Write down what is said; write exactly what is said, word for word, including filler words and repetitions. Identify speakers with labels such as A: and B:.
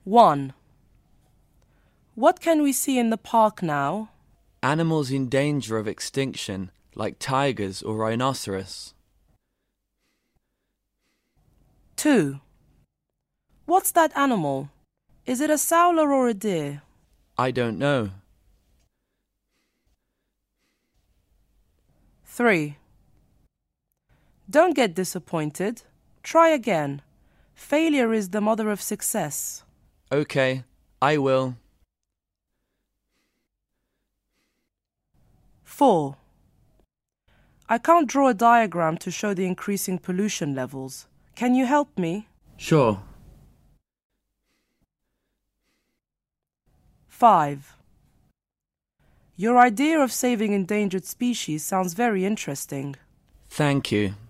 A: one. What can we see in the park now?
B: Animals in danger of extinction, like tigers or rhinoceros.
A: two. What's that animal? Is it a sowler or a deer?
B: I don't know.
A: three. Don't get disappointed. Try again. Failure is the mother of success.
B: Okay, I will.
A: four. I can't draw a diagram to show the increasing pollution levels. Can you help me?
B: Sure.
A: five. Your idea of saving endangered species sounds very interesting.
B: Thank you.